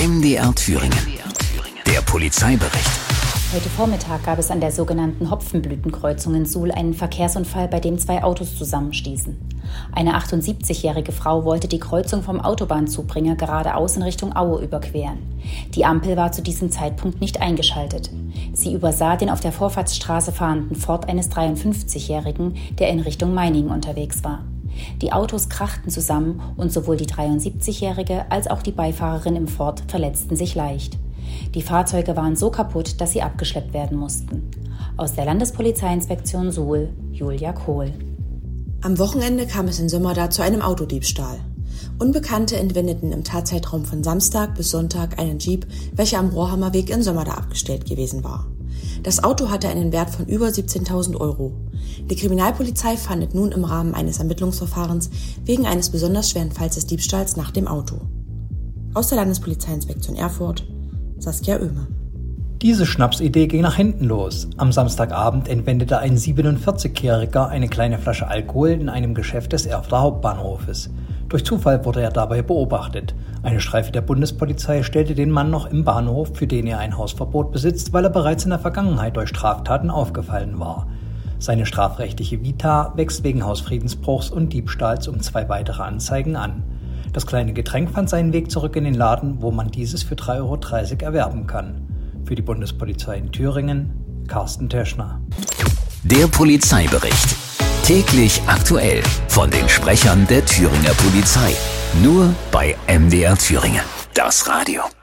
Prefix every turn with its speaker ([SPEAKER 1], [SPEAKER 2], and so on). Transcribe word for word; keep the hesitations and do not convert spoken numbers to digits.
[SPEAKER 1] M D R Thüringen. Der Polizeibericht.
[SPEAKER 2] Heute Vormittag gab es an der sogenannten Hopfenblütenkreuzung in Suhl einen Verkehrsunfall, bei dem zwei Autos zusammenstießen. Eine achtundsiebzigjährige Frau wollte die Kreuzung vom Autobahnzubringer geradeaus in Richtung Aue überqueren. Die Ampel war zu diesem Zeitpunkt nicht eingeschaltet. Sie übersah den auf der Vorfahrtsstraße fahrenden Ford eines dreiundfünfzigjährigen, der in Richtung Meiningen unterwegs war. Die Autos krachten zusammen und sowohl die dreiundsiebzigjährige als auch die Beifahrerin im Ford verletzten sich leicht. Die Fahrzeuge waren so kaputt, dass sie abgeschleppt werden mussten. Aus der Landespolizeiinspektion Suhl, Julia Kohl.
[SPEAKER 3] Am Wochenende kam es in Sömmerda zu einem Autodiebstahl. Unbekannte entwendeten im Tatzeitraum von Samstag bis Sonntag einen Jeep, welcher am Rohrhammerweg in Sömmerda abgestellt gewesen war. Das Auto hatte einen Wert von über siebzehntausend Euro. Die Kriminalpolizei fahndet nun im Rahmen eines Ermittlungsverfahrens wegen eines besonders schweren Falls des Diebstahls nach dem Auto. Aus der Landespolizeiinspektion Erfurt, Saskia Oehme.
[SPEAKER 4] Diese Schnapsidee ging nach hinten los. Am Samstagabend entwendete ein siebenundvierzigjähriger eine kleine Flasche Alkohol in einem Geschäft des Erfurter Hauptbahnhofes. Durch Zufall wurde er dabei beobachtet. Eine Streife der Bundespolizei stellte den Mann noch im Bahnhof, für den er ein Hausverbot besitzt, weil er bereits in der Vergangenheit durch Straftaten aufgefallen war. Seine strafrechtliche Vita wächst wegen Hausfriedensbruchs und Diebstahls um zwei weitere Anzeigen an. Das kleine Getränk fand seinen Weg zurück in den Laden, wo man dieses für drei Euro dreißig erwerben kann. Für die Bundespolizei in Thüringen, Carsten Teschner.
[SPEAKER 1] Der Polizeibericht. Täglich aktuell von den Sprechern der Thüringer Polizei. Nur bei M D R Thüringen. Das Radio.